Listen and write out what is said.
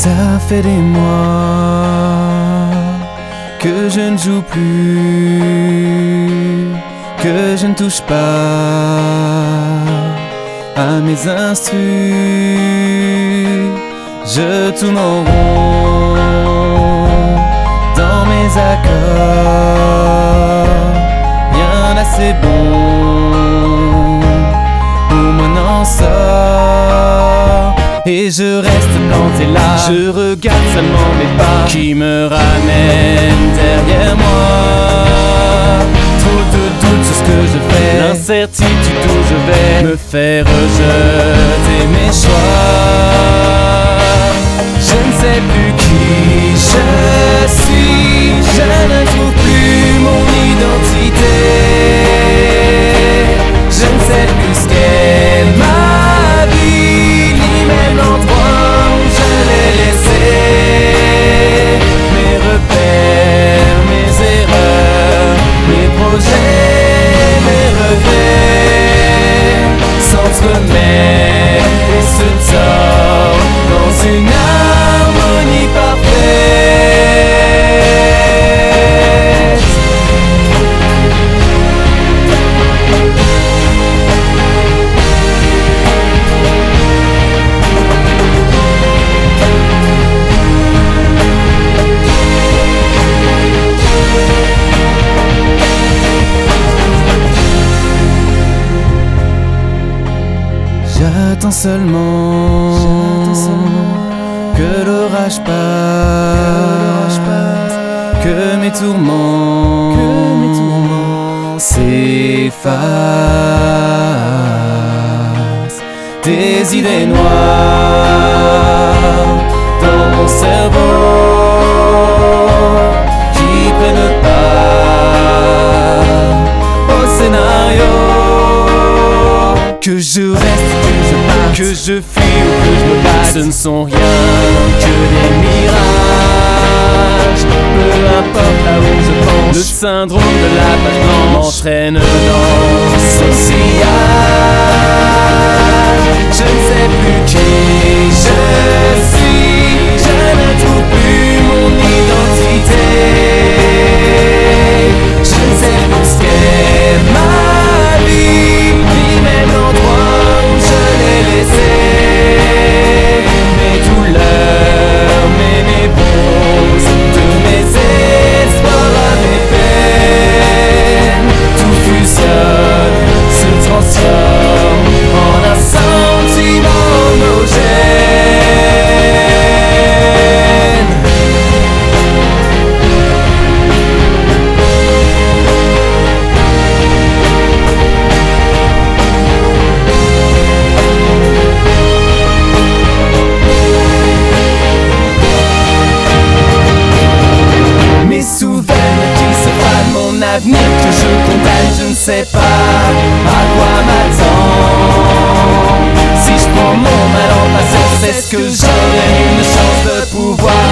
Ça fait des mois que je ne joue plus, que je ne touche pas à mes instrus. Je tourne en rond dans mes accords, rien d'assez bon pour m'en sort. Et je reste planté là, je regarde seulement mes pas qui me ramènent derrière moi. Trop de doutes sur ce que je fais, l'incertitude où je vais me faire rejeter mes choix. Je ne sais plus qui je suis, je ne trouve plus mon identité. Je ne sais plus ce qu'est ma vie, ni même l'endroit où je l'ai laissé. Mes repères, mes erreurs, mes projets, mes regrets s'entremêlent et se tordent dans une harmonie parfaite. J'attends seulement que l'orage passe, que mes tourments s'effacent. Des idées noires dans mon cerveau qui prennent part au scénario. Que je reste, que je parte, que je fuis ou que je me batte, ce ne sont rien que des mirages. Peu importe là où je pense, le syndrome de la page blanche m'entraîne dans son sillage. Je ne sais plus qui je suis, je ne trouve plus mon identité. Je ne sais plus ce qu'est ma vie, ni même l'endroit où je l'ai laissé. Mes douleurs, mes névroses, de mes espoirs à mes peines, tout fusionne, se transforme en un sentiment homogène. Mes souvenirs qui se fanent, mon avenir que je condamne, je ne sais pas à quoi m'attendre. Si je prends mon mal en patience, est-ce que j'aurai une chance de pouvoir